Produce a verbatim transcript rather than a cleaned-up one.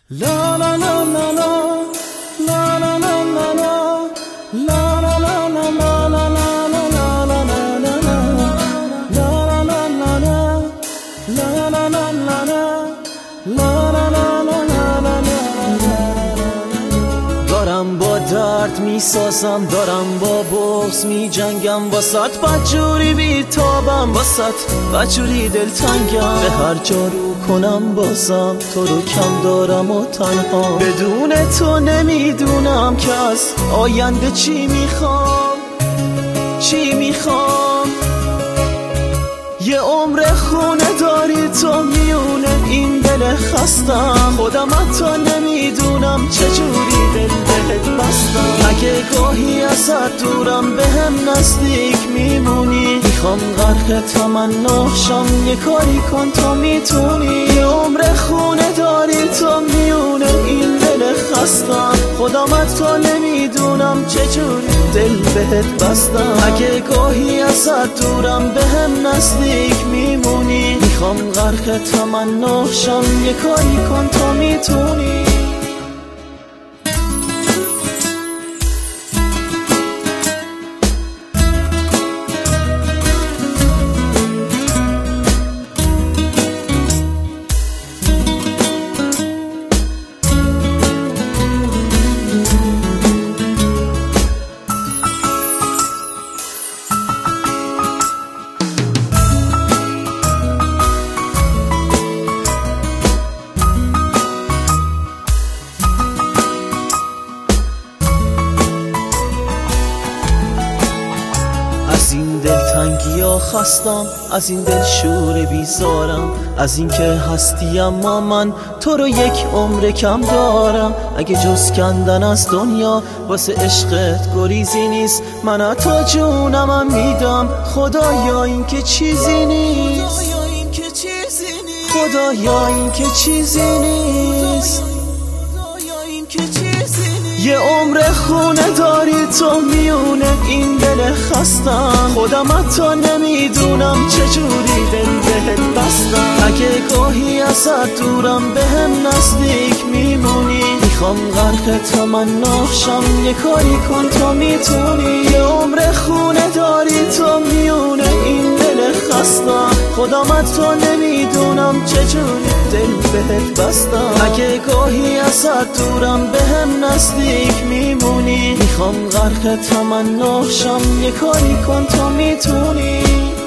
La la la la la la la la la la la la la la la la la la دارم با درد میسازم، دارم با بغض میجنگم، واسط بدجوری بیتابم، واسط بدجوری دلتنگم، به هر جا رو کنم بازم تو رو کم دارم و تنها، بدون تو نمیدونم که از آینده چی میخوام چی میخوام. یه عمر خونه داری تو میونه این دل خستم، خودم حتی نمیدونم چجوری دل بهت بستم. اگه گاهی ازت دورم بهم نزدیک میمونی، میخوام غرق تمناشم، یه کاری کن تو میتونی. یه عمر خونه داری تو میونه این دل خستم، خودم حتی نمیدونم چجوری دل بهت بستم. اگه گاهی ازت دورم بهم نزدیک میمونی، میخوام غرق تمناشم، یه کاری کن تو میتونی. از این دلتنگی ها خستم، از این دل شور بیزارم، از این که هستی اما من تو رو یک عمر کم دارم. اگه جز کندن از دنیا واسه عشقت گریزی نیست، من تو جونم میدم، خدایا این که چیزی نیست، خدایا این که چیزی نیست. یه عمر خونه داری تو میونه این دل خستم، خودم حتی نمیدونم چجوری دل بهت بستم. اگه گاهی ازت دورم بهم نزدیک میمونی، میخوام غرق تمناشم، یه کاری کن تو میتونی. یه عمر خونه داری تو میونه این دل خستم، خودم حتی نمیدونم چجوری دل بهت بستم. اگه گاهی ازت دورم بهم نزدیک میمونی، میخوام غرق تمناشم، یه کاری کن تو میتونی.